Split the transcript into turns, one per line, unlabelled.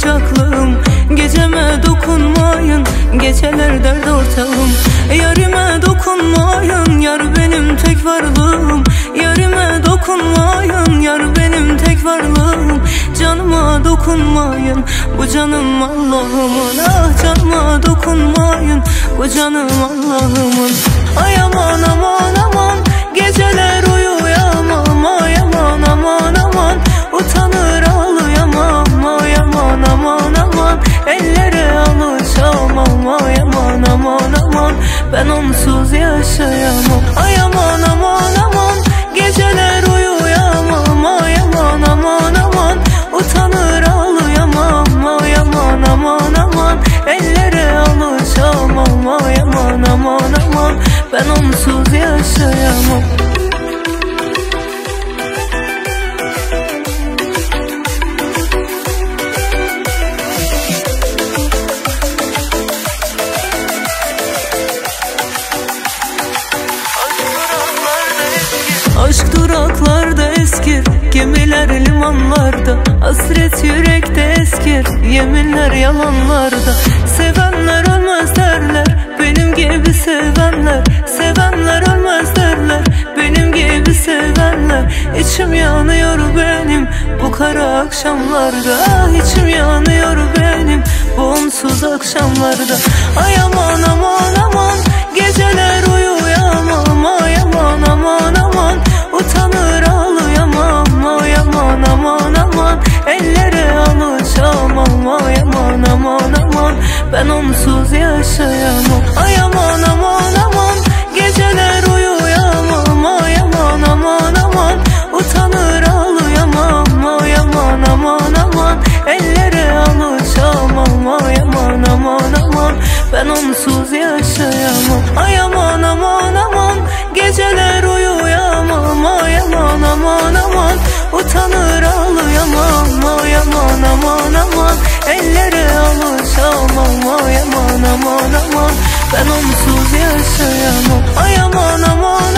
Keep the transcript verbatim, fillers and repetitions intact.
kucaklığım. Geceme dokunmayın, geceler dert ortağım. Yarime dokunmayın, yar benim tek varlığım. Yarime dokunmayın, yar benim tek varlığım. Canıma dokunmayın, bu canım Allah'ımın. Ah canıma dokunmayın, bu canım Allah'ımın. Ay aman aman aman, geceler uyuyamam. Ay aman aman aman, utanır ağlayamam. Ay aman aman aman, ellere alışamam. Ay aman aman aman, ben onsuz yaşayamam. Ay aman aman aman, geceler uyuyamam. Ay aman aman aman, utanır ağlayamam. Ay aman aman aman, ellere alışamam. Ay aman aman aman, ben onsuz yaşayamam. Aşk duraklarda eskir, gemiler limanlarda. Hasret yürekte eskir, yeminler yalanlarda. Sevenler ölmez derler, benim gibi sevenler. Sevenler ölmez derler, benim gibi sevenler. İçim yanıyor benim bu kara akşamlarda. Ah içim yanıyor benim bu onsuz akşamlarda. Ay aman aman aman, geceler uyuyamam. Ay aman aman aman, utanır ağlayamam. Ay aman aman aman, ellere alışamam. Ay aman aman aman, ben onsuz yaşayamam. Ay aman aman aman, geceler uyuyamam. Ay aman aman aman, utanır ağlayamam. Ay aman aman aman, ellere alışamam. Ay aman aman aman, ben onsuz yaşayamam. Ay aman aman aman, geceler uyuyamam. Ay aman aman aman, utanır ağlayamam. Ay aman aman aman, ellere alışamam. Ay aman aman aman, ben onsuz yaşayamam. Ay aman aman